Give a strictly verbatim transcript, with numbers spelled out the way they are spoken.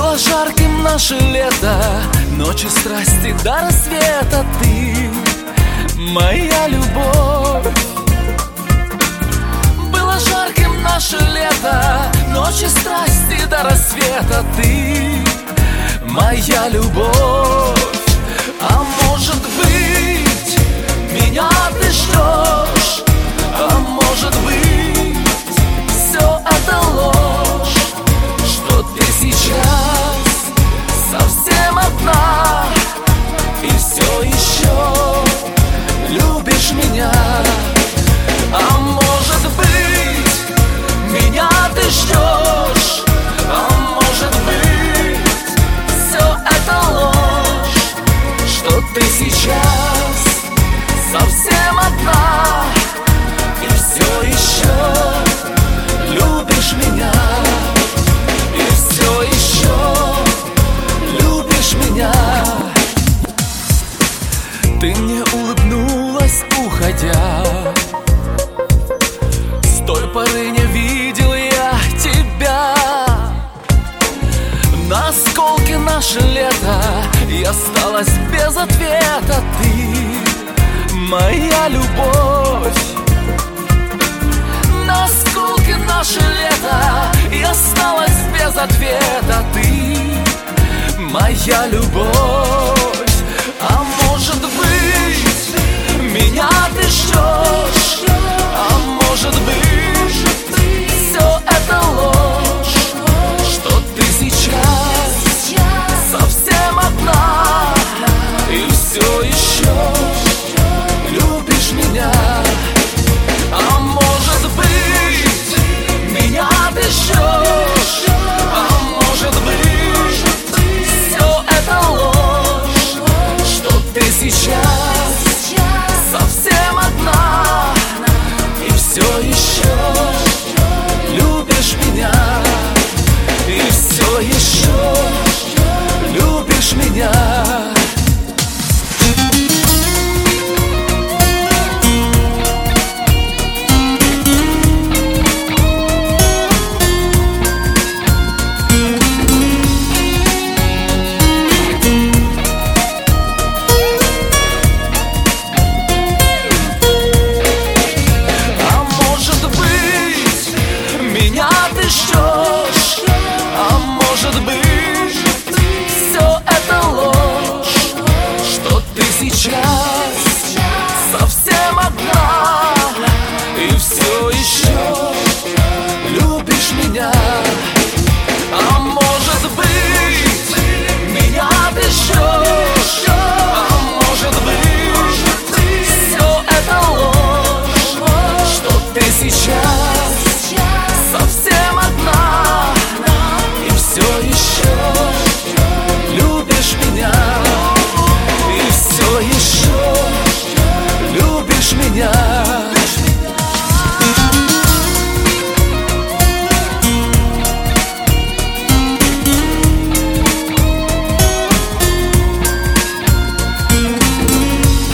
Было жарким наше лето, ночи страсти до рассвета. Ты моя любовь. Было жарким наше лето, ночи страсти до рассвета. Ты моя любовь. А может быть, меня ты ждешь, а может быть, все это ложь, что ты сейчас совсем одна и все еще любишь меня. А может быть, меня ты ждешь, а может быть, все это ложь, что ты сейчас совсем одна и все еще любишь меня. И все еще любишь меня. Ты мне улыбнулась, уходя. С той поры не видел я тебя. На осколке наше лето и осталась без ответа. Ты моя любовь. На осколке наше лето и осталась без ответа. Ты моя любовь.